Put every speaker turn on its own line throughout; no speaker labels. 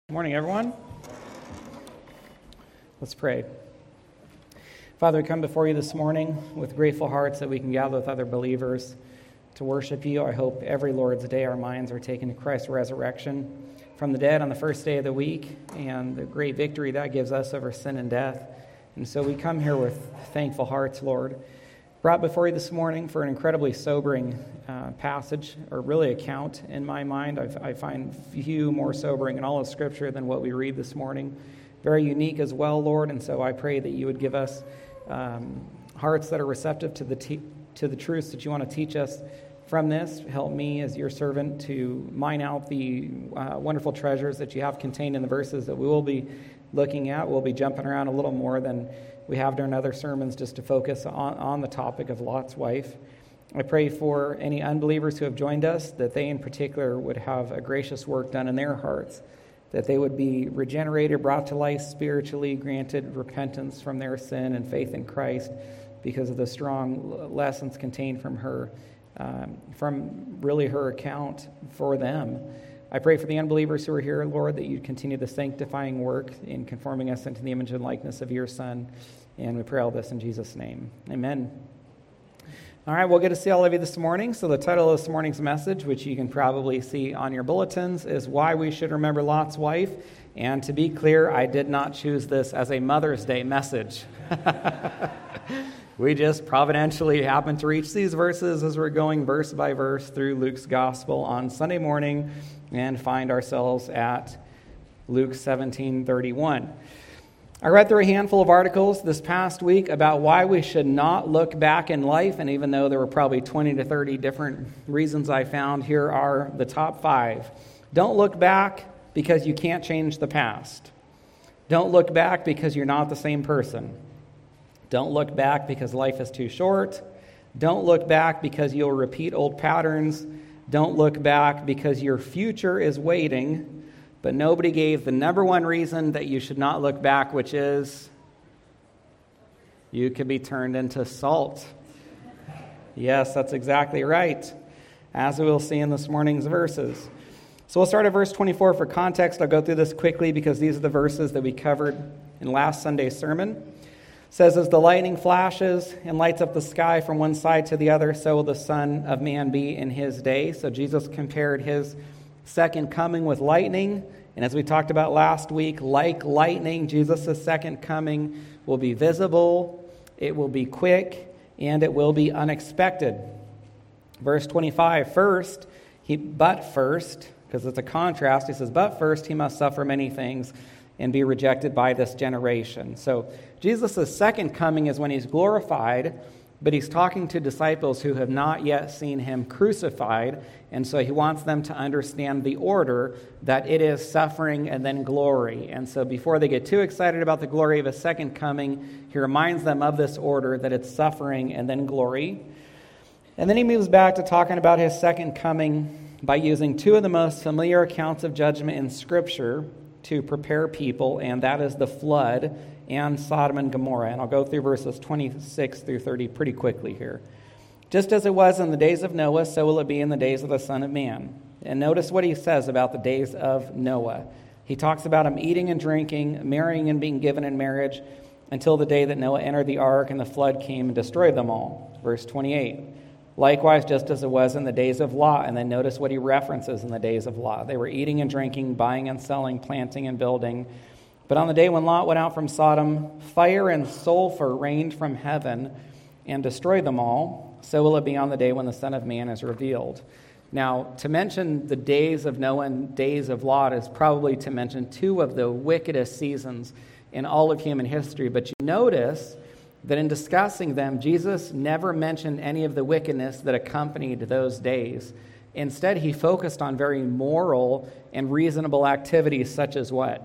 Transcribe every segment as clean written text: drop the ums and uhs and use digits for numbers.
Good morning, everyone. Let's pray. Father, we come before you this morning with grateful hearts that we can gather with other believers to worship you. I hope every Lord's Day our minds are taken to Christ's resurrection from the dead on the first day of the week and the great victory that gives us over sin and death. And so we come here with thankful hearts, Lord. Brought before you this morning for an incredibly sobering passage, or really account in my mind. I find few more sobering in all of Scripture than what we read this morning. Very unique as well, Lord, and so I pray that you would give us hearts that are receptive to the truths that you want to teach us from this. Help me as your servant to mine out the wonderful treasures that you have contained in the verses that we will be looking at. We'll be jumping around a little more than we have during other sermons just to focus on the topic of Lot's wife. I pray for any unbelievers who have joined us, that they in particular would have a gracious work done in their hearts, that they would be regenerated, brought to life spiritually, granted repentance from their sin and faith in Christ because of the strong lessons contained from her, from really her account for them. I pray for the unbelievers who are here, Lord, that you'd continue the sanctifying work in conforming us into the image and likeness of your Son. And we pray all this in Jesus' name. Amen. All right, we'll get to see all of you this morning. So the title of this morning's message, which you can probably see on your bulletins, is Why We Should Remember Lot's Wife. And to be clear, I did not choose this as a Mother's Day message. We just providentially happened to reach these verses as we're going verse by verse through Luke's Gospel on Sunday morning and find ourselves at Luke 17:31. I read through a handful of articles this past week about why we should not look back in life, and even though there were probably 20 to 30 different reasons I found, here are the top 5. Don't look back because you can't change the past. Don't look back because you're not the same person. Don't look back because life is too short. Don't look back because you'll repeat old patterns. Don't look back because your future is waiting. But nobody gave the number one reason that you should not look back, which is you could be turned into salt. Yes, that's exactly right, as we will see in this morning's verses. So we'll start at verse 24 for context. I'll go through this quickly because these are the verses that we covered in last Sunday's sermon. It says, as the lightning flashes and lights up the sky from one side to the other, so will the Son of Man be in his day. So Jesus compared his second coming with lightning. And as we talked about last week, like lightning, Jesus' second coming will be visible, it will be quick, and it will be unexpected. Verse 25, first, because it's a contrast, he says, but first he must suffer many things and be rejected by this generation. So Jesus' second coming is when he's glorified, but he's talking to disciples who have not yet seen him crucified, and so he wants them to understand the order that it is suffering and then glory. And so before they get too excited about the glory of his second coming, he reminds them of this order, that it's suffering and then glory. And then he moves back to talking about his second coming by using two of the most familiar accounts of judgment in Scripture to prepare people, and that is the flood and Sodom and Gomorrah. And I'll go through verses 26 through 30 pretty quickly here. Just as it was in the days of Noah, so will it be in the days of the Son of Man. And notice what he says about the days of Noah. He talks about him eating and drinking, marrying and being given in marriage, until the day that Noah entered the ark and the flood came and destroyed them all. Verse 28. Likewise, just as it was in the days of Lot. And then notice what he references in the days of Lot. They were eating and drinking, buying and selling, planting and building. But on the day when Lot went out from Sodom, fire and sulfur rained from heaven and destroyed them all. So will it be on the day when the Son of Man is revealed. Now, to mention the days of Noah and days of Lot is probably to mention two of the wickedest seasons in all of human history. But you notice that in discussing them, Jesus never mentioned any of the wickedness that accompanied those days. Instead, he focused on very moral and reasonable activities such as what?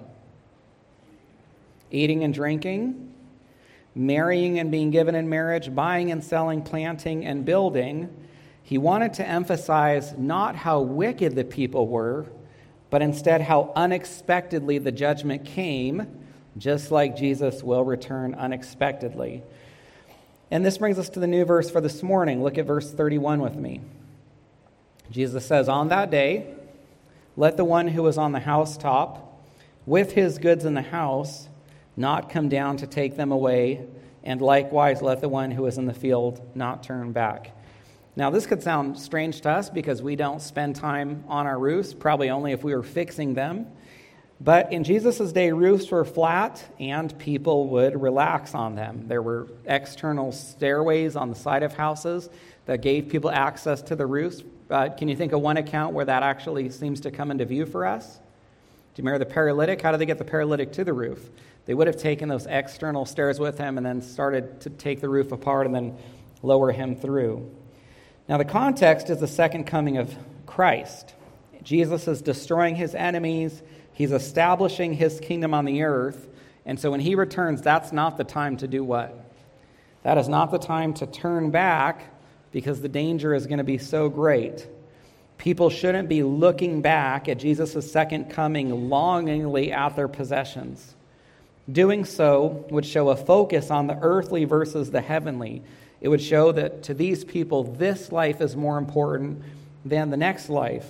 Eating and drinking, marrying and being given in marriage, buying and selling, planting and building. He wanted to emphasize not how wicked the people were, but instead how unexpectedly the judgment came, just like Jesus will return unexpectedly. And this brings us to the new verse for this morning. Look at verse 31 with me. Jesus says, on that day, let the one who is on the housetop with his goods in the house not come down to take them away, and likewise let the one who is in the field not turn back. Now, this could sound strange to us because we don't spend time on our roofs, probably only if we were fixing them. But in Jesus' day, roofs were flat and people would relax on them. There were external stairways on the side of houses that gave people access to the roofs. Can you think of one account where that actually seems to come into view for us? Do you remember the paralytic? How did they get the paralytic to the roof? They would have taken those external stairs with him and then started to take the roof apart and then lower him through. Now, the context is the second coming of Christ. Jesus is destroying his enemies. He's establishing his kingdom on the earth. And so when he returns, that's not the time to do what? That is not the time to turn back because the danger is going to be so great. People shouldn't be looking back at Jesus' second coming longingly at their possessions. Doing so would show a focus on the earthly versus the heavenly. It would show that to these people, this life is more important than the next life.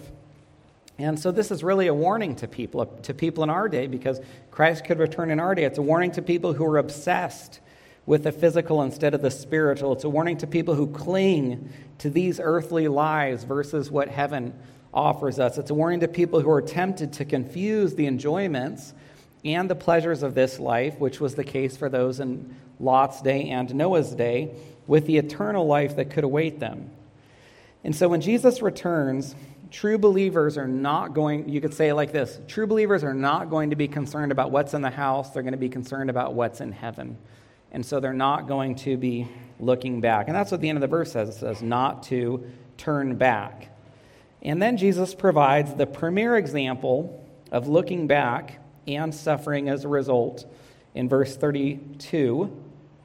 And so this is really a warning to people in our day, because Christ could return in our day. It's a warning to people who are obsessed with the physical instead of the spiritual. It's a warning to people who cling to these earthly lives versus what heaven offers us. It's a warning to people who are tempted to confuse the enjoyments and the pleasures of this life, which was the case for those in Lot's day and Noah's day, with the eternal life that could await them. And so when Jesus returns, true believers are not going, you could say it like this, true believers are not going to be concerned about what's in the house, they're going to be concerned about what's in heaven. And so they're not going to be looking back. And that's what the end of the verse says. It says not to turn back. And then Jesus provides the premier example of looking back and suffering as a result in verse 32.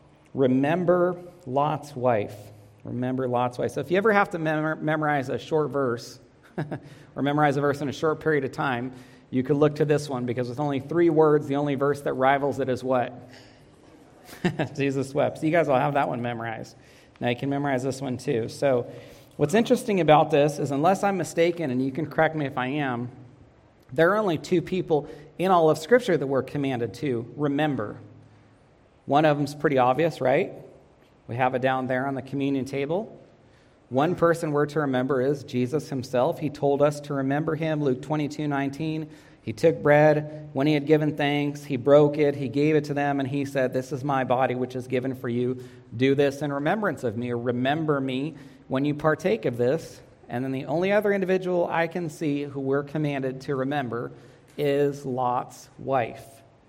Remember Lot's wife. Remember Lot's wife. So if you ever have to memorize a short verse, or memorize a verse in a short period of time, you could look to this one, because with only 3 words, the only verse that rivals it is what? Jesus wept. So you guys will have that one memorized. Now you can memorize this one too. So what's interesting about this is, unless I'm mistaken, and you can correct me if I am, there are only 2 people in all of Scripture that we're commanded to remember. One of them's pretty obvious, right? We have it down there on the communion table. One person we're to remember is Jesus himself. He told us to remember him, Luke 22:19. He took bread. When he had given thanks, he broke it. He gave it to them, and he said, "This is my body, which is given for you. Do this in remembrance of me," or remember me when you partake of this. And then the only other individual I can see who we're commanded to remember is Lot's wife.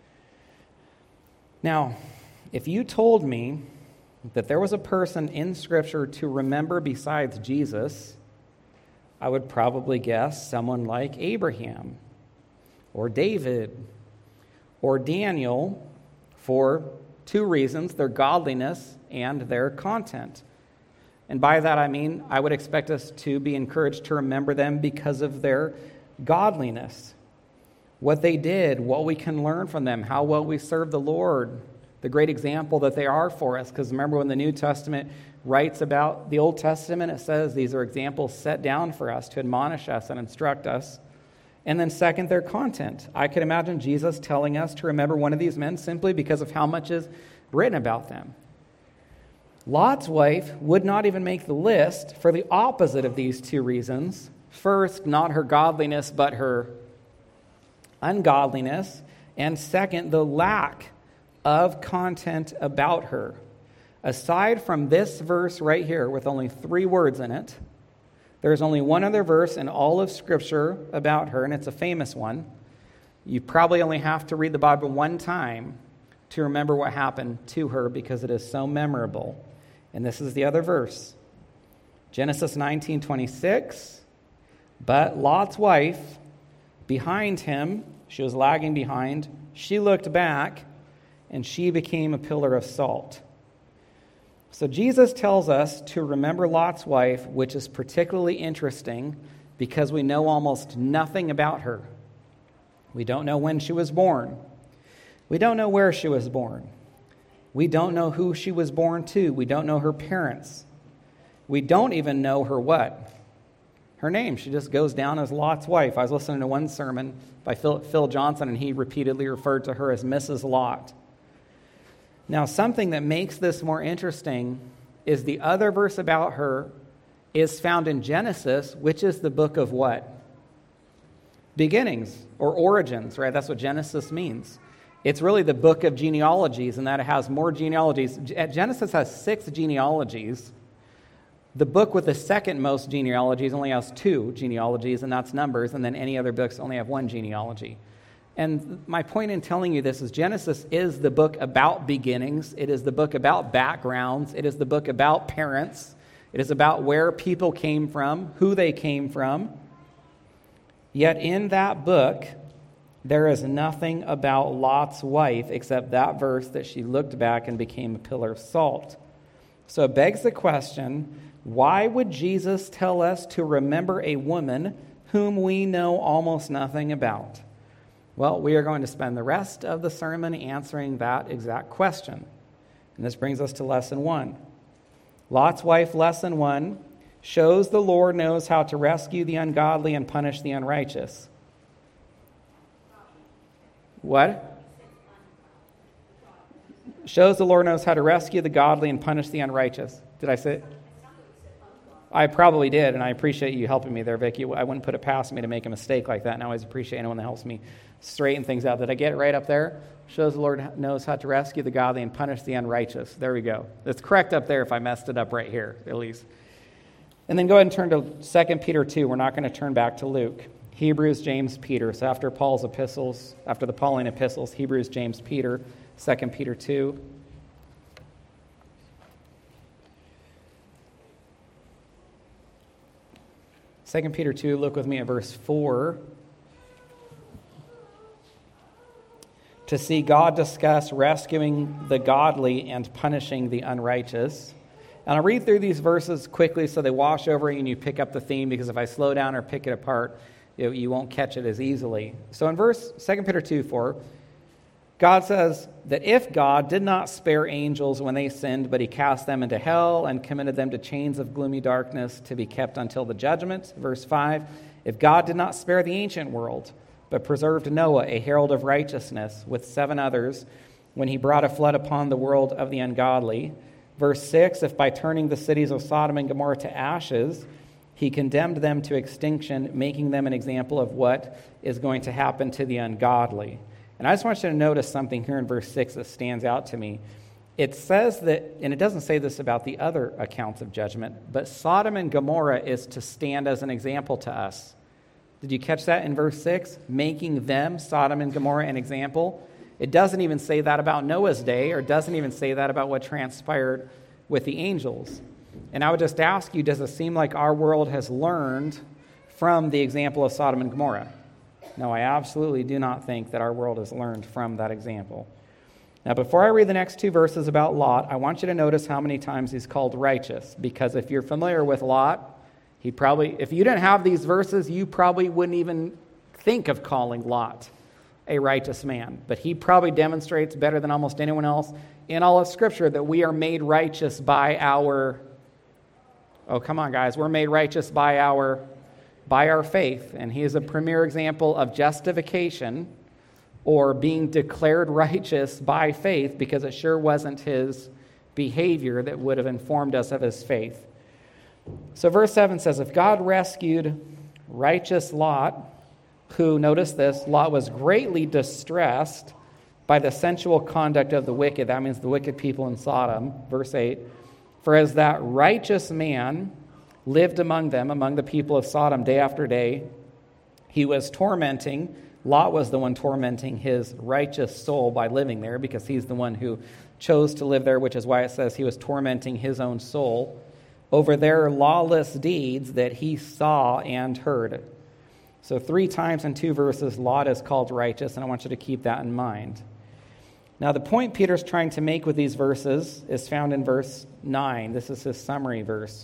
Now, if you told me that there was a person in Scripture to remember besides Jesus, I would probably guess someone like Abraham or David or Daniel, for 2 reasons: their godliness and their content. And by that I mean I would expect us to be encouraged to remember them because of their godliness. What they did, what we can learn from them, how well we serve the Lord, the great example that they are for us. Because remember, when the New Testament writes about the Old Testament, it says these are examples set down for us to admonish us and instruct us. And then second, their content. I could imagine Jesus telling us to remember one of these men simply because of how much is written about them. Lot's wife would not even make the list for the opposite of these 2 reasons. First, not her godliness, but her ungodliness. And second, the lack of content about her. Aside from this verse right here with only 3 words in it, there's only one other verse in all of Scripture about her, and it's a famous one. You probably only have to read the Bible one time to remember what happened to her, because it is so memorable. And this is the other verse. Genesis 19:26. But Lot's wife, behind him, she was lagging behind, she looked back, and she became a pillar of salt. So Jesus tells us to remember Lot's wife, which is particularly interesting because we know almost nothing about her. We don't know when she was born. We don't know where she was born. We don't know who she was born to. We don't know her parents. We don't even know her what? her name. She just goes down as Lot's wife. I was listening to one sermon by Phil Johnson, and he repeatedly referred to her as Mrs. Lot. Now, something that makes this more interesting is the other verse about her is found in Genesis, which is the book of what? Beginnings, or origins, right? That's what Genesis means. It's really the book of genealogies, and that it has more genealogies. Genesis has 6 genealogies. The book with the second most genealogies only has 2 genealogies, and that's Numbers, and then any other books only have 1 genealogy. And my point in telling you this is Genesis is the book about beginnings. It is the book about backgrounds. It is the book about parents. It is about where people came from, who they came from. Yet in that book, there is nothing about Lot's wife except that verse that she looked back and became a pillar of salt. So it begs the question, why would Jesus tell us to remember a woman whom we know almost nothing about? Well, we are going to spend the rest of the sermon answering that exact question. And this brings us to lesson 1. Lot's wife, lesson 1, shows the Lord knows how to rescue the ungodly and punish the unrighteous. What? Shows the Lord knows how to rescue the godly and punish the unrighteous. Did I say it? I probably did, and I appreciate you helping me there, Vicki. I wouldn't put it past me to make a mistake like that, and I always appreciate anyone that helps me straighten things out. Did I get it right up there? Shows the Lord knows how to rescue the godly and punish the unrighteous. There we go. It's correct up there if I messed it up right here, at least. And then go ahead and turn to 2 Peter 2. We're not going to turn back to Luke. Hebrews, James, Peter. So after Paul's epistles, after the Pauline epistles, Hebrews, James, Peter, 2 Peter 2. Second Peter 2, look with me at verse 4. To see God discuss rescuing the godly and punishing the unrighteous. And I'll read through these verses quickly so they wash over you and you pick up the theme, because if I slow down or pick it apart, you won't catch it as easily. So in 2 Peter 2, 4, God says that if God did not spare angels when they sinned, but he cast them into hell and committed them to chains of gloomy darkness to be kept until the judgment. Verse 5, if God did not spare the ancient world, but preserved Noah, a herald of righteousness, with 7 others, when he brought a flood upon the world of the ungodly. Verse 6, if by turning the cities of Sodom and Gomorrah to ashes, he condemned them to extinction, making them an example of what is going to happen to the ungodly. And I just want you to notice something here in verse 6 that stands out to me. It says that, and it doesn't say this about the other accounts of judgment, but Sodom and Gomorrah is to stand as an example to us. Did you catch that in verse 6? Making them, Sodom and Gomorrah, an example. It doesn't even say that about Noah's day, or doesn't even say that about what transpired with the angels. And I would just ask you, does it seem like our world has learned from the example of Sodom and Gomorrah? No, I absolutely do not think that our world has learned from that example. Now, before I read the next 2 verses about Lot, I want you to notice how many times he's called righteous. Because if you're familiar with Lot, if you didn't have these verses, you probably wouldn't even think of calling Lot a righteous man. But he probably demonstrates better than almost anyone else in all of Scripture that we are made righteous by our... Oh, come on, guys. We're made righteous by our faith. And he is a premier example of justification, or being declared righteous by faith, because it sure wasn't his behavior that would have informed us of his faith. So verse 7 says, if God rescued righteous Lot, who, notice this, Lot was greatly distressed by the sensual conduct of the wicked. That means the wicked people in Sodom. Verse 8, for as that righteous man lived among them, among the people of Sodom, day after day, he was tormenting. Lot was the one tormenting his righteous soul by living there, because he's the one who chose to live there, which is why it says he was tormenting his own soul over their lawless deeds that he saw and heard. So 3 times in 2 verses, Lot is called righteous, and I want you to keep that in mind. Now, the point Peter's trying to make with these verses is found in verse 9. This is his summary verse.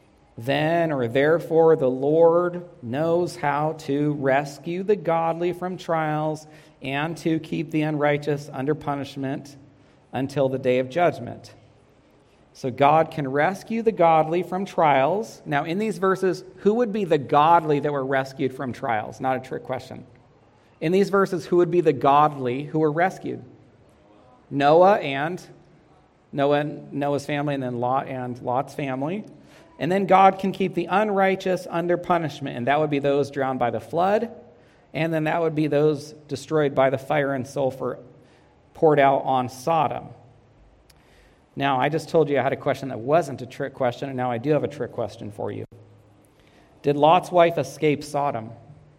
Then, or therefore, the Lord knows how to rescue the godly from trials and to keep the unrighteous under punishment until the day of judgment. So God can rescue the godly from trials. Now, in these verses, who would be the godly that were rescued from trials? Not a trick question. In these verses, who would be the godly who were rescued? Noah's family, and then Lot and Lot's family. And then God can keep the unrighteous under punishment, and that would be those drowned by the flood, and then that would be those destroyed by the fire and sulfur poured out on Sodom. Now, I just told you I had a question that wasn't a trick question, and now I do have a trick question for you. Did Lot's wife escape Sodom?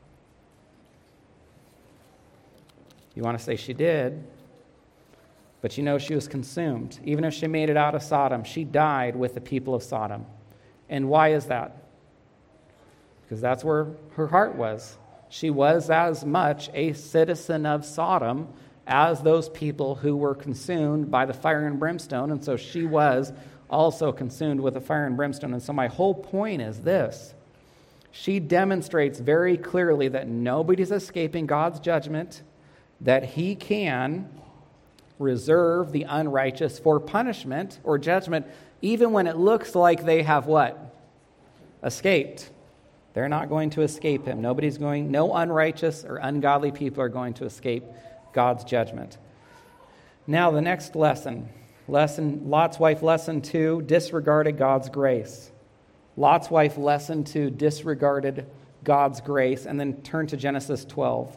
You want to say she did, but you know she was consumed. Even if she made it out of Sodom, she died with the people of Sodom. And why is that? Because that's where her heart was. She was as much a citizen of Sodom as those people who were consumed by the fire and brimstone, and so she was also consumed with the fire and brimstone. And so my whole point is this. She demonstrates very clearly that nobody's escaping God's judgment, that he can reserve the unrighteous for punishment or judgment, even when it looks like they have what? Escaped. They're not going to escape him. No unrighteous or ungodly people are going to escape God's judgment. Now, the next lesson, Lot's wife, lesson 2, disregarded God's grace. Lot's wife, lesson 2, disregarded God's grace. And then turn to Genesis 12.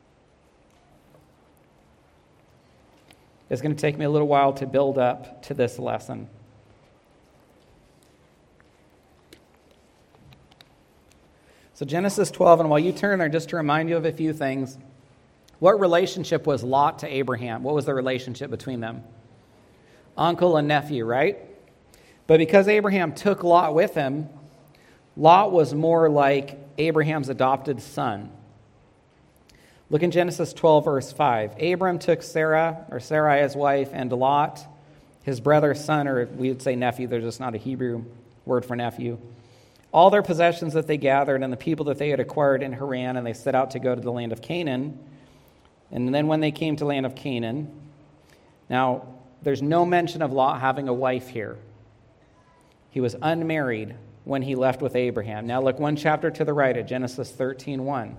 It's going to take me a little while to build up to this lesson. So Genesis 12, and while you turn there, just to remind you of a few things, what relationship was Lot to Abraham? What was the relationship between them? Uncle and nephew, right? But because Abraham took Lot with him, Lot was more like Abraham's adopted son. Look in Genesis 12, verse 5. Abram took Sarai his wife, and Lot, his brother's son, or we would say nephew, there's just not a Hebrew word for nephew, all their possessions that they gathered and the people that they had acquired in Haran, and they set out to go to the land of Canaan. And then when they came to the land of Canaan, now there's no mention of Lot having a wife here. He was unmarried when he left with Abraham. Now look one chapter to the right at Genesis 13:1.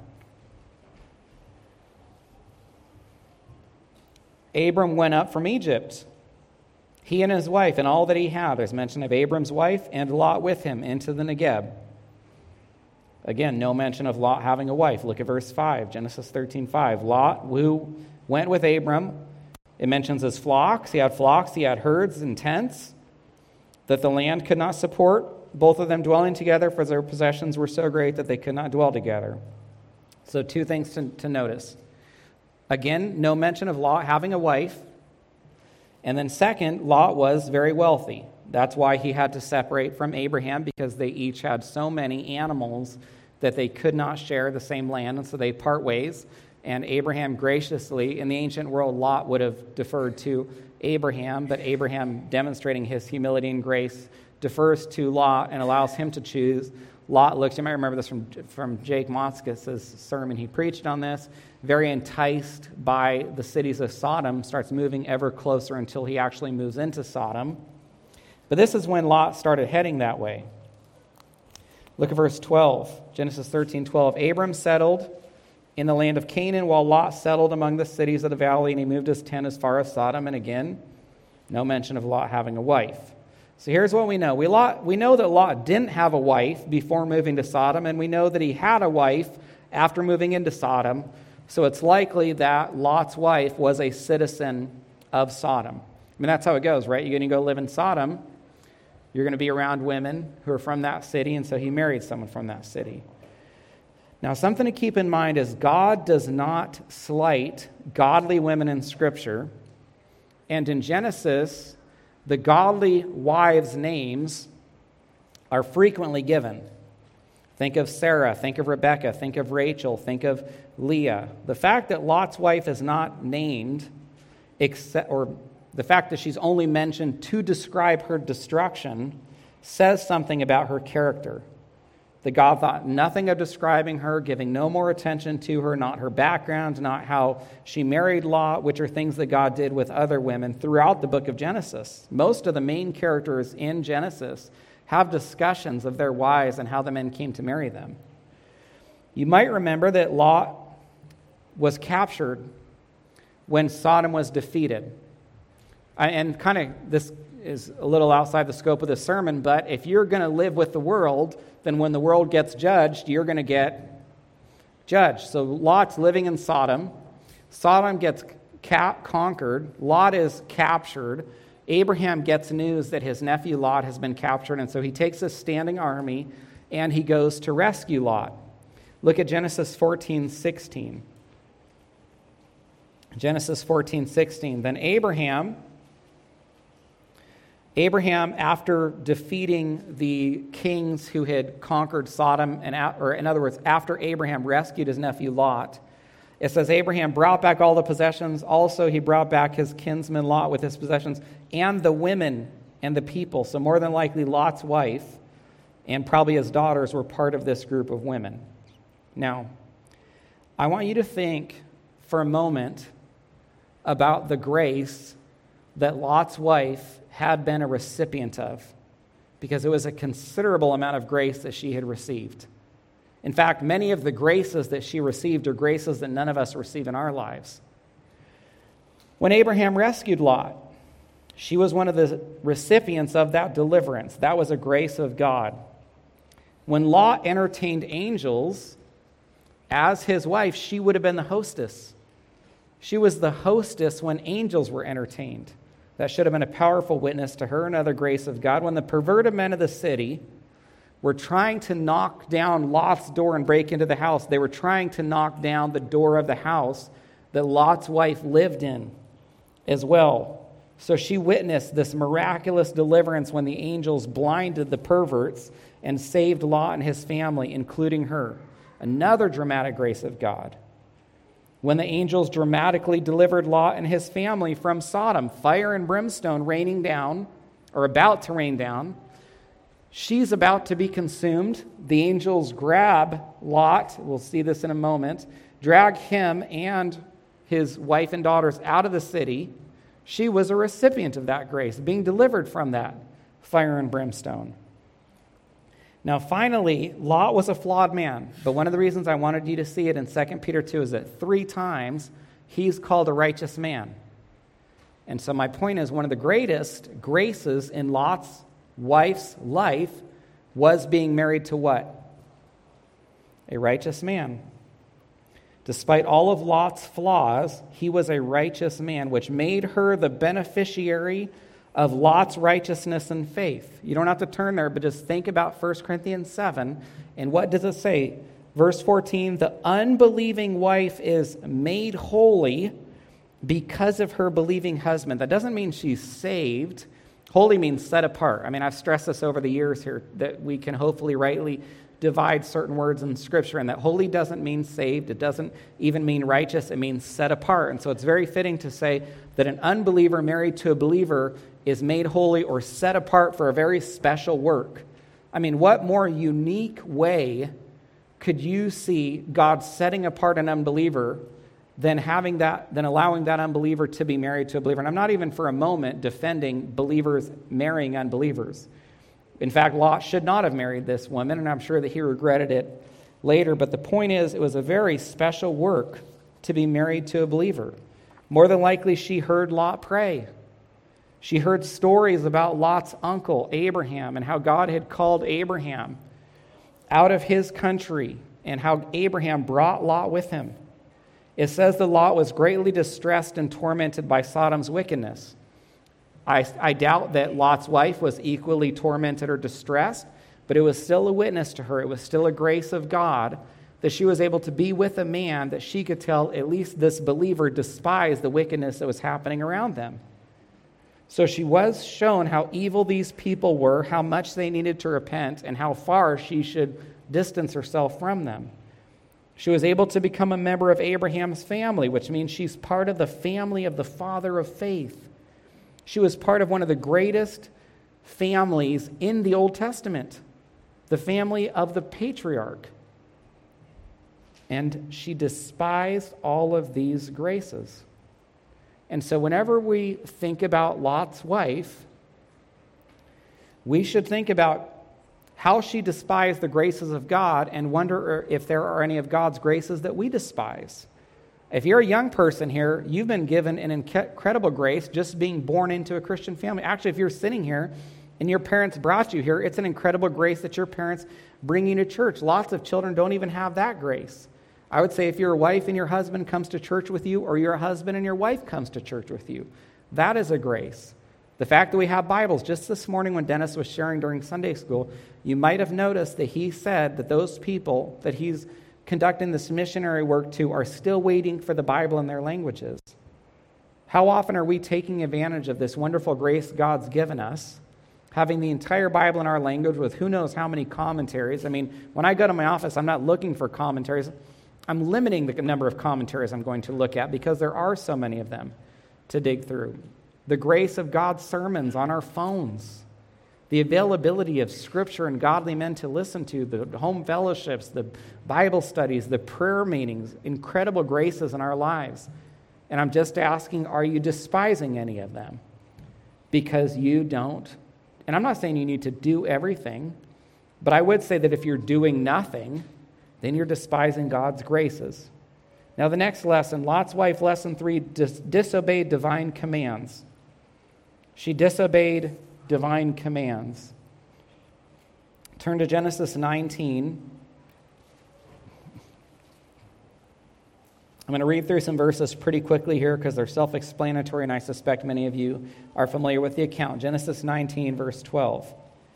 Abram went up from Egypt, he and his wife, and all that he had. There's mention of Abram's wife and Lot with him into the Negeb. Again, no mention of Lot having a wife. Look at verse 5, Genesis 13:5. Lot, who went with Abram, it mentions his flocks. He had herds and tents that the land could not support, both of them dwelling together, for their possessions were so great that they could not dwell together. So two things to notice. Again, no mention of Lot having a wife. And then second, Lot was very wealthy. That's why he had to separate from Abraham, because they each had so many animals that they could not share the same land, and so they part ways. And Abraham graciously, in the ancient world, Lot would have deferred to Abraham, but Abraham, demonstrating his humility and grace, defers to Lot and allows him to choose. Lot looks, you might remember this from Jake Motzkus' sermon. He preached on this, very enticed by the cities of Sodom, starts moving ever closer until he actually moves into Sodom. But this is when Lot started heading that way. Look at verse 12, Genesis 13:12. Abram settled in the land of Canaan, while Lot settled among the cities of the valley, and he moved his tent as far as Sodom. And again, no mention of Lot having a wife. So here's what we know. We know that Lot didn't have a wife before moving to Sodom, and we know that he had a wife after moving into Sodom. So it's likely that Lot's wife was a citizen of Sodom. I mean, that's how it goes, right? You're going to go live in Sodom. You're going to be around women who are from that city, and so he married someone from that city. Now, something to keep in mind is God does not slight godly women in Scripture. And in Genesis, the godly wives' names are frequently given. Think of Sarah, think of Rebecca, think of Rachel, think of Leah. The fact that Lot's wife is not named, or the fact that she's only mentioned to describe her destruction, says something about her character. that God thought nothing of describing her, giving no more attention to her, not her background, not how she married Lot, which are things that God did with other women throughout the book of Genesis. Most of the main characters in Genesis have discussions of their wives and how the men came to marry them. You might remember that Lot was captured when Sodom was defeated. And kind of this is a little outside the scope of the sermon, but if you're going to live with the world, then when the world gets judged, you're going to get judged. So Lot's living in Sodom. Sodom gets conquered. Lot is captured. Abraham gets news that his nephew Lot has been captured, and so he takes a standing army and he goes to rescue Lot. Look at Genesis 14:16. Genesis 14:16. Then Abraham, after defeating the kings who had conquered Sodom, or in other words, after Abraham rescued his nephew Lot, it says Abraham brought back all the possessions. Also, he brought back his kinsman Lot with his possessions and the women and the people. So more than likely, Lot's wife and probably his daughters were part of this group of women. Now, I want you to think for a moment about the grace that Lot's wife had been a recipient of, because it was a considerable amount of grace that she had received. In fact, many of the graces that she received are graces that none of us receive in our lives. When Abraham rescued Lot, she was one of the recipients of that deliverance. That was a grace of God. When Lot entertained angels as his wife, she would have been the hostess. She was the hostess when angels were entertained. That should have been a powerful witness to her, another grace of God. When the perverted men of the city were trying to knock down Lot's door and break into the house, they were trying to knock down the door of the house that Lot's wife lived in as well. So she witnessed this miraculous deliverance when the angels blinded the perverts and saved Lot and his family, including her. Another dramatic grace of God. When the angels dramatically delivered Lot and his family from Sodom, fire and brimstone raining down, or about to rain down. She's about to be consumed. The angels grab Lot, we'll see this in a moment, drag him and his wife and daughters out of the city. She was a recipient of that grace, being delivered from that fire and brimstone. Now, finally, Lot was a flawed man, but one of the reasons I wanted you to see it in 2 Peter 2 is that 3 times he's called a righteous man. And so my point is, one of the greatest graces in Lot's wife's life was being married to what? A righteous man. Despite all of Lot's flaws, he was a righteous man, which made her the beneficiary of Lot's righteousness and faith. You don't have to turn there, but just think about 1 Corinthians 7. And what does it say? Verse 14, the unbelieving wife is made holy because of her believing husband. That doesn't mean she's saved. Holy means set apart. I mean, I've stressed this over the years here, that we can hopefully rightly divide certain words in Scripture, and that holy doesn't mean saved. It doesn't even mean righteous. It means set apart. And so it's very fitting to say that an unbeliever married to a believer is made holy or set apart for a very special work. I mean, what more unique way could you see God setting apart an unbeliever than allowing that unbeliever to be married to a believer? And I'm not even for a moment defending believers marrying unbelievers. In fact, Lot should not have married this woman, and I'm sure that he regretted it later. But the point is, it was a very special work to be married to a believer. More than likely, she heard Lot pray. She heard stories about Lot's uncle, Abraham, and how God had called Abraham out of his country and how Abraham brought Lot with him. It says that Lot was greatly distressed and tormented by Sodom's wickedness. I doubt that Lot's wife was equally tormented or distressed, but it was still a witness to her. It was still a grace of God that she was able to be with a man that she could tell at least this believer despised the wickedness that was happening around them. So she was shown how evil these people were, how much they needed to repent, and how far she should distance herself from them. She was able to become a member of Abraham's family, which means she's part of the family of the father of faith. She was part of one of the greatest families in the Old Testament. the family of the patriarch. And she despised all of these graces. And so whenever we think about Lot's wife, we should think about how she despised the graces of God and wonder if there are any of God's graces that we despise. If you're a young person here, you've been given an incredible grace just being born into a Christian family. Actually, if you're sitting here and your parents brought you here, it's an incredible grace that your parents bring you to church. Lots of children don't even have that grace. I would say if your wife and your husband comes to church with you, or your husband and your wife comes to church with you, that is a grace. The fact that we have Bibles, just this morning when Dennis was sharing during Sunday school, you might have noticed that he said that those people that he's conducting this missionary work to are still waiting for the Bible in their languages. How often are we taking advantage of this wonderful grace God's given us, having the entire Bible in our language with who knows how many commentaries? I mean, when I go to my office, I'm not looking for commentaries. I'm limiting the number of commentaries I'm going to look at because there are so many of them to dig through. The grace of God's sermons on our phones, the availability of Scripture and godly men to listen to, the home fellowships, the Bible studies, the prayer meetings, incredible graces in our lives. And I'm just asking, are you despising any of them? Because you don't. And I'm not saying you need to do everything, but I would say that if you're doing nothing, then you're despising God's graces. Now the next lesson, Lot's wife, lesson 3, disobeyed divine commands. She disobeyed divine commands. Turn to Genesis 19. I'm going to read through some verses pretty quickly here because they're self-explanatory, and I suspect many of you are familiar with the account. Genesis 19, verse 12.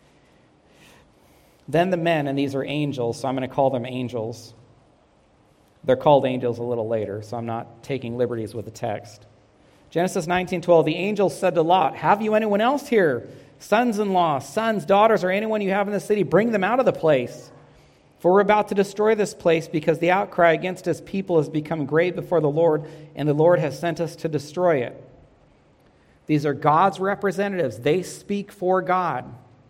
Then the men, and these are angels, so I'm going to call them angels. They're called angels a little later, so I'm not taking liberties with the text. Genesis 19:12, the angels said to Lot, have you anyone else here? Sons-in-law, sons, daughters, or anyone you have in the city, bring them out of the place. For we're about to destroy this place because the outcry against his people has become great before the Lord, and the Lord has sent us to destroy it. These are God's representatives. They speak for God.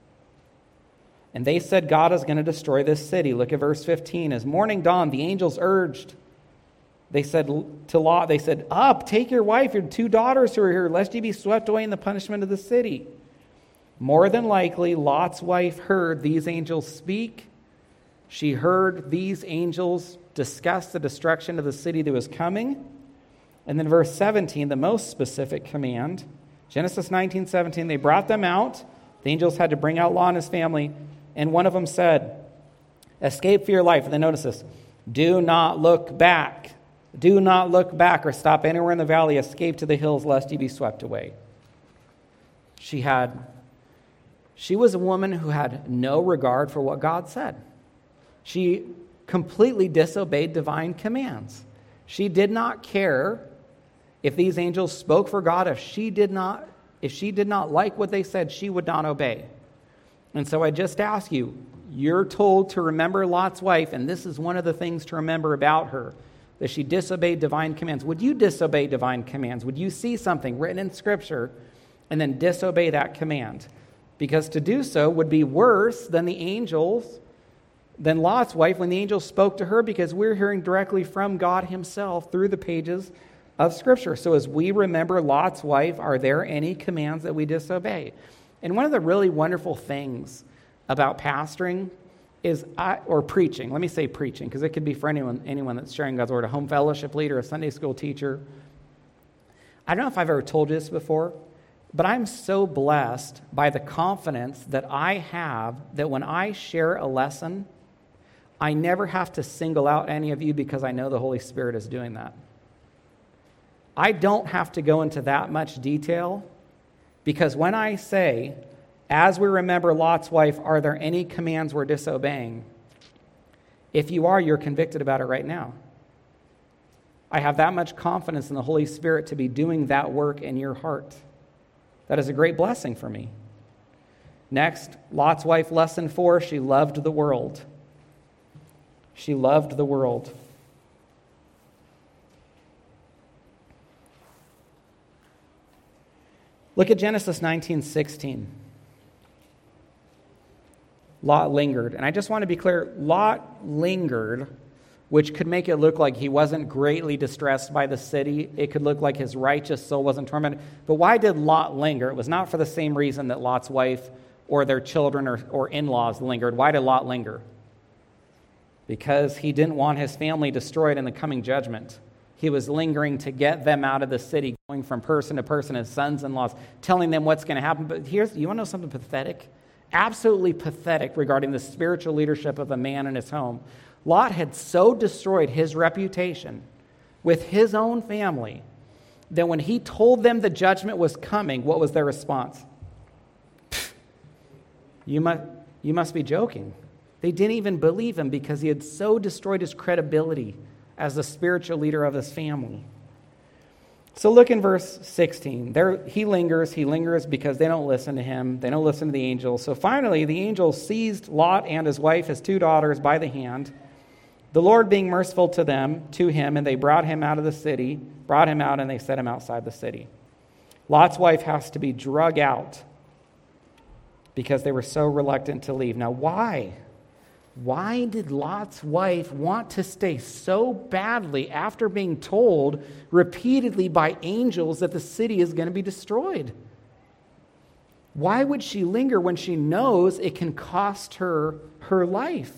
And they said God is going to destroy this city. Look at verse 15. As morning dawned, the angels urged. They said to Lot, they said, up, take your wife, your 2 daughters who are here, lest ye be swept away in the punishment of the city. More than likely, Lot's wife heard these angels speak. She heard these angels discuss the destruction of the city that was coming. And then verse 17, the most specific command, Genesis 19:17, they brought them out. The angels had to bring out Lot and his family. And one of them said, escape for your life. And then notice this, do not look back. Do not look back or stop anywhere in the valley. Escape to the hills lest ye be swept away. She was a woman who had no regard for what God said. She completely disobeyed divine commands. She did not care if these angels spoke for God. If she did not like what they said, she would not obey. And so I just ask you, you're told to remember Lot's wife, and this is one of the things to remember about her, that she disobeyed divine commands. Would you disobey divine commands? Would you see something written in Scripture and then disobey that command? Because to do so would be worse than than Lot's wife when the angels spoke to her, because we're hearing directly from God himself through the pages of Scripture. So as we remember Lot's wife, are there any commands that we disobey? And one of the really wonderful things about pastoring or preaching, let me say preaching, because it could be for anyone that's sharing God's word, a home fellowship leader, a Sunday school teacher. I don't know if I've ever told you this before, but I'm so blessed by the confidence that I have that when I share a lesson, I never have to single out any of you because I know the Holy Spirit is doing that. I don't have to go into that much detail because when I say, as we remember Lot's wife, are there any commands we're disobeying? If you are, you're convicted about it right now. I have that much confidence in the Holy Spirit to be doing that work in your heart. That is a great blessing for me. Next, Lot's wife, lesson 4, she loved the world. She loved the world. Look at Genesis 19:16. Lot lingered. And I just want to be clear, Lot lingered, which could make it look like he wasn't greatly distressed by the city. It could look like his righteous soul wasn't tormented. But why did Lot linger? It was not for the same reason that Lot's wife or their children or in-laws lingered. Why did Lot linger? Because he didn't want his family destroyed in the coming judgment. He was lingering to get them out of the city, going from person to person, his sons-in-laws, telling them what's going to happen. But you want to know something pathetic? Absolutely pathetic regarding the spiritual leadership of a man in his home. Lot had so destroyed his reputation with his own family that when he told them the judgment was coming, what was their response? You must be joking. They didn't even believe him because he had so destroyed his credibility as the spiritual leader of his family. So look in verse 16. There, he lingers because they don't listen to him. They don't listen to the angels. So finally, the angels seized Lot and his wife, his 2 daughters, by the hand. The Lord being merciful to him, and they brought him out of the city, brought him out, and they set him outside the city. Lot's wife has to be drug out because they were so reluctant to leave. Now, why? Why did Lot's wife want to stay so badly after being told repeatedly by angels that the city is going to be destroyed? Why would she linger when she knows it can cost her her life?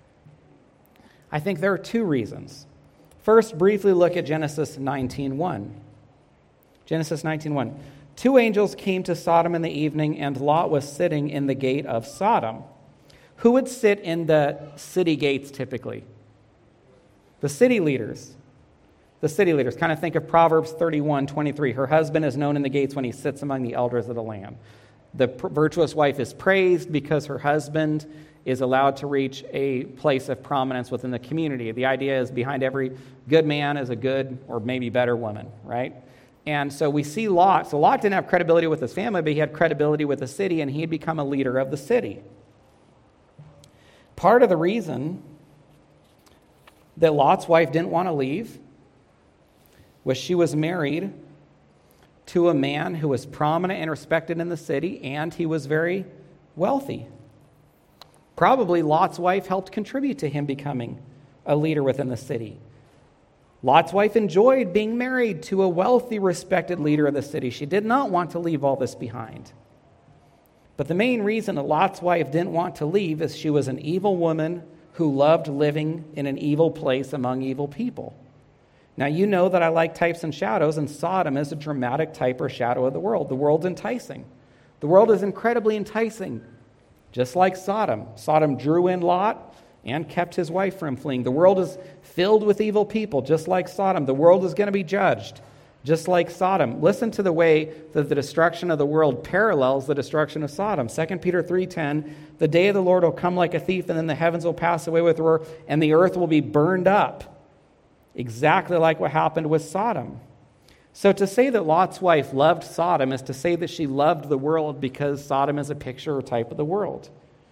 I think there are 2 reasons. First, briefly look at Genesis 19:1. Genesis 19:1. 2 angels came to Sodom in the evening, and Lot was sitting in the gate of Sodom. Who would sit in the city gates typically? The city leaders. The city leaders. Kind of think of Proverbs 31:23. Her husband is known in the gates when he sits among the elders of the land. The virtuous wife is praised because her husband is allowed to reach a place of prominence within the community. The idea is behind every good man is a good or maybe better woman, right? And so we see Lot. So Lot didn't have credibility with his family, but he had credibility with the city, and he had become a leader of the city. Part of the reason that Lot's wife didn't want to leave was she was married to a man who was prominent and respected in the city, and he was very wealthy. Probably Lot's wife helped contribute to him becoming a leader within the city. Lot's wife enjoyed being married to a wealthy, respected leader of the city. She did not want to leave all this behind. But the main reason that Lot's wife didn't want to leave is she was an evil woman who loved living in an evil place among evil people. Now, you know that I like types and shadows, and Sodom is a dramatic type or shadow of the world. The world's enticing. The world is incredibly enticing, just like Sodom. Sodom drew in Lot and kept his wife from fleeing. The world is filled with evil people, just like Sodom. The world is going to be judged, just like Sodom. Listen to the way that the destruction of the world parallels the destruction of Sodom. 2 Peter 3:10, the day of the Lord will come like a thief, and then the heavens will pass away with roar, and the earth will be burned up. Exactly like what happened with Sodom. So to say that Lot's wife loved Sodom is to say that she loved the world because Sodom is a picture or type of the world.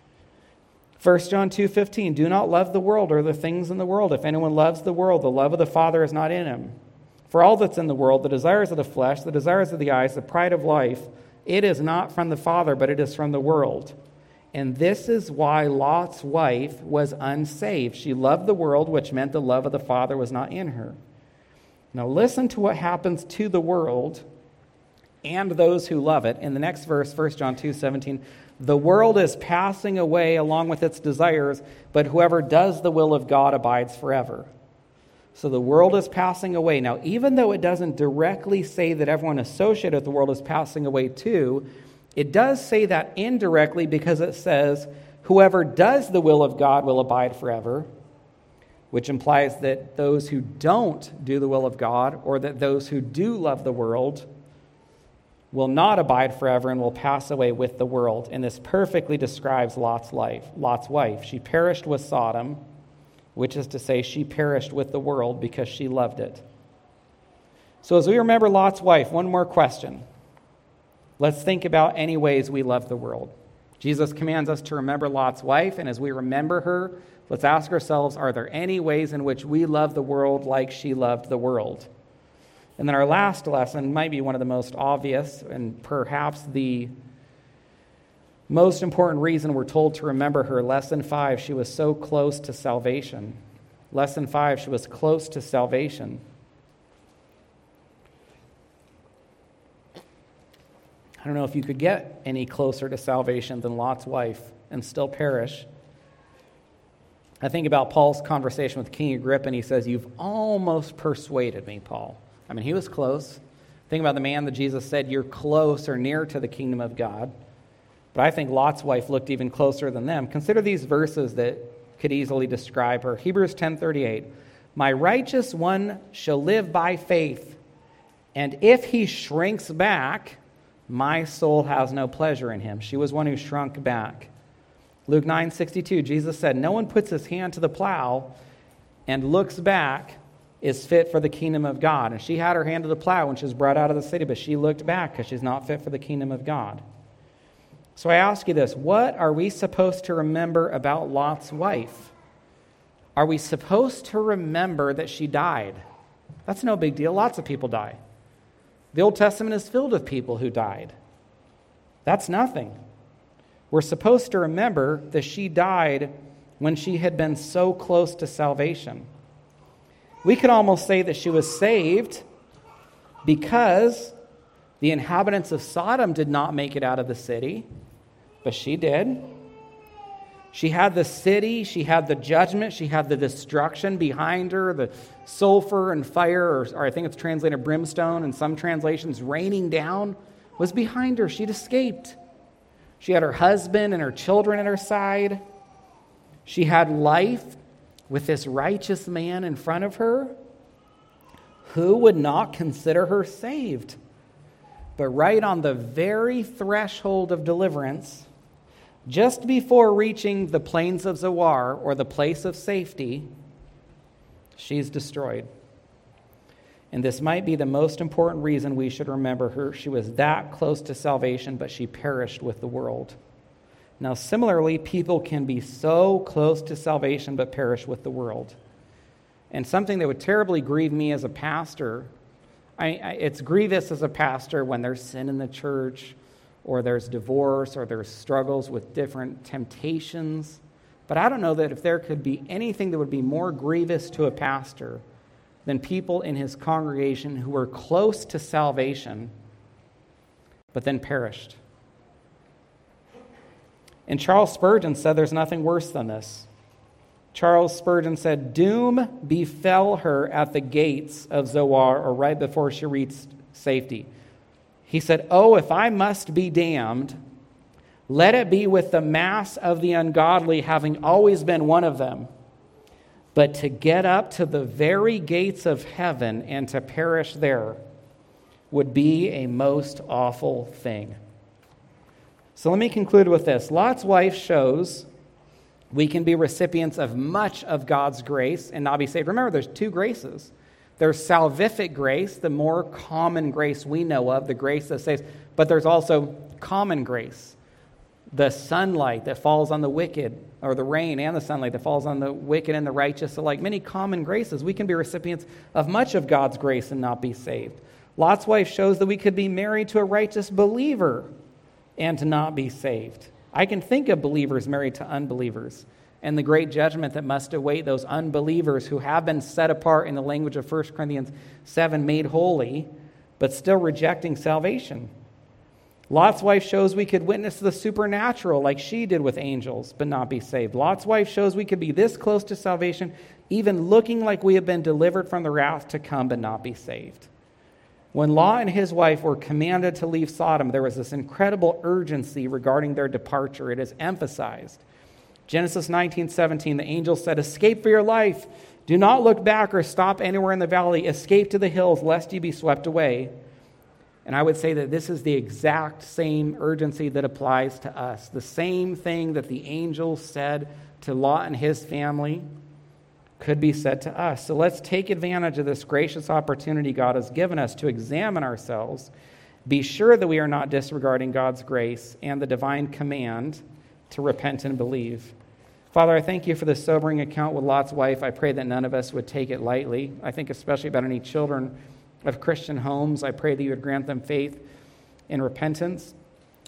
1 John 2:15, do not love the world or the things in the world. If anyone loves the world, the love of the Father is not in him. For all that's in the world, the desires of the flesh, the desires of the eyes, the pride of life, it is not from the Father, but it is from the world. And this is why Lot's wife was unsaved. She loved the world, which meant the love of the Father was not in her. Now listen to what happens to the world and those who love it. In the next verse, 1 John 2:17, the world is passing away along with its desires, but whoever does the will of God abides forever. So the world is passing away. Now, even though it doesn't directly say that everyone associated with the world is passing away too, it does say that indirectly because it says, whoever does the will of God will abide forever, which implies that those who don't do the will of God, or that those who do love the world, will not abide forever and will pass away with the world. And this perfectly describes Lot's wife. She perished with Sodom, which is to say she perished with the world because she loved it. So as we remember Lot's wife, one more question. Let's think about any ways we love the world. Jesus commands us to remember Lot's wife, and as we remember her, let's ask ourselves, are there any ways in which we love the world like she loved the world? And then our last lesson might be one of the most obvious and perhaps the Most important reason we're told to remember her, lesson 5, she was so close to salvation. Lesson 5, she was close to salvation. I don't know if you could get any closer to salvation than Lot's wife and still perish. I think about Paul's conversation with King Agrippa, and he says, "You've almost persuaded me, Paul." I mean, he was close. Think about the man that Jesus said, "You're close or near to the kingdom of God." But I think Lot's wife looked even closer than them. Consider these verses that could easily describe her. Hebrews 10:38, "My righteous one shall live by faith, and if he shrinks back, my soul has no pleasure in him." She was one who shrunk back. Luke 9:62, Jesus said, "No one puts his hand to the plow and looks back is fit for the kingdom of God." And she had her hand to the plow when she was brought out of the city, but she looked back because she's not fit for the kingdom of God. So I ask you this, what are we supposed to remember about Lot's wife? Are we supposed to remember that she died? That's no big deal. Lots of people die. The Old Testament is filled with people who died. That's nothing. We're supposed to remember that she died when she had been so close to salvation. We could almost say that she was saved because the inhabitants of Sodom did not make it out of the city, but she did. She had the city, she had the judgment, she had the destruction behind her, the sulfur and fire, or I think it's translated brimstone in some translations, raining down, was behind her. She'd escaped. She had her husband and her children at her side. She had life with this righteous man in front of her. Who would not consider her saved? But right on the very threshold of deliverance, just before reaching the plains of Zoar, or the place of safety, she's destroyed. And this might be the most important reason we should remember her. She was that close to salvation, but she perished with the world. Now, similarly, people can be so close to salvation, but perish with the world. And something that would terribly grieve me as a pastor, it's grievous as a pastor when there's sin in the church, or there's divorce, or there's struggles with different temptations. But I don't know that if there could be anything that would be more grievous to a pastor than people in his congregation who were close to salvation, but then perished. And Charles Spurgeon said there's nothing worse than this. Charles Spurgeon said, "Doom befell her at the gates of Zoar," or right before she reached safety. He said, "Oh, if I must be damned, let it be with the mass of the ungodly, having always been one of them. But to get up to the very gates of heaven and to perish there would be a most awful thing." So let me conclude with this. Lot's wife shows we can be recipients of much of God's grace and not be saved. Remember, there's two graces. There's salvific grace, the more common grace we know of, the grace that saves. But there's also common grace, the sunlight that falls on the wicked, or the rain and the sunlight that falls on the wicked and the righteous. So like many common graces, we can be recipients of much of God's grace and not be saved. Lot's wife shows that we could be married to a righteous believer and to not be saved. I can think of believers married to unbelievers, and the great judgment that must await those unbelievers who have been set apart, in the language of 1 Corinthians 7, made holy, but still rejecting salvation. Lot's wife shows we could witness the supernatural like she did with angels, but not be saved. Lot's wife shows we could be this close to salvation, even looking like we have been delivered from the wrath to come, but not be saved. When Lot and his wife were commanded to leave Sodom, there was this incredible urgency regarding their departure. It is emphasized. Genesis 19:17, the angel said, "Escape for your life. Do not look back or stop anywhere in the valley. Escape to the hills, lest you be swept away." And I would say that this is the exact same urgency that applies to us. The same thing that the angel said to Lot and his family could be said to us. So let's take advantage of this gracious opportunity God has given us to examine ourselves, be sure that we are not disregarding God's grace and the divine command to repent and believe. Father, I thank you for this sobering account with Lot's wife. I pray that none of us would take it lightly. I think especially about any children of Christian homes. I pray that you would grant them faith and repentance.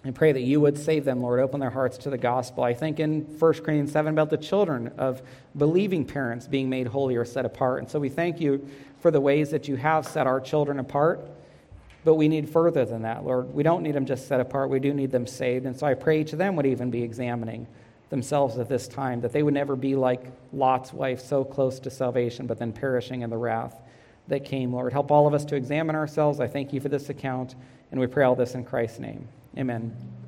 I pray that you would save them, Lord. Open their hearts to the gospel. I think in 1 Corinthians 7 about the children of believing parents being made holy or set apart. And so we thank you for the ways that you have set our children apart. But we need further than that, Lord. We don't need them just set apart. We do need them saved. And so I pray each of them would even be examining themselves at this time, that they would never be like Lot's wife, so close to salvation, but then perishing in the wrath that came, Lord. Help all of us to examine ourselves. I thank you for this account, and we pray all this in Christ's name. Amen.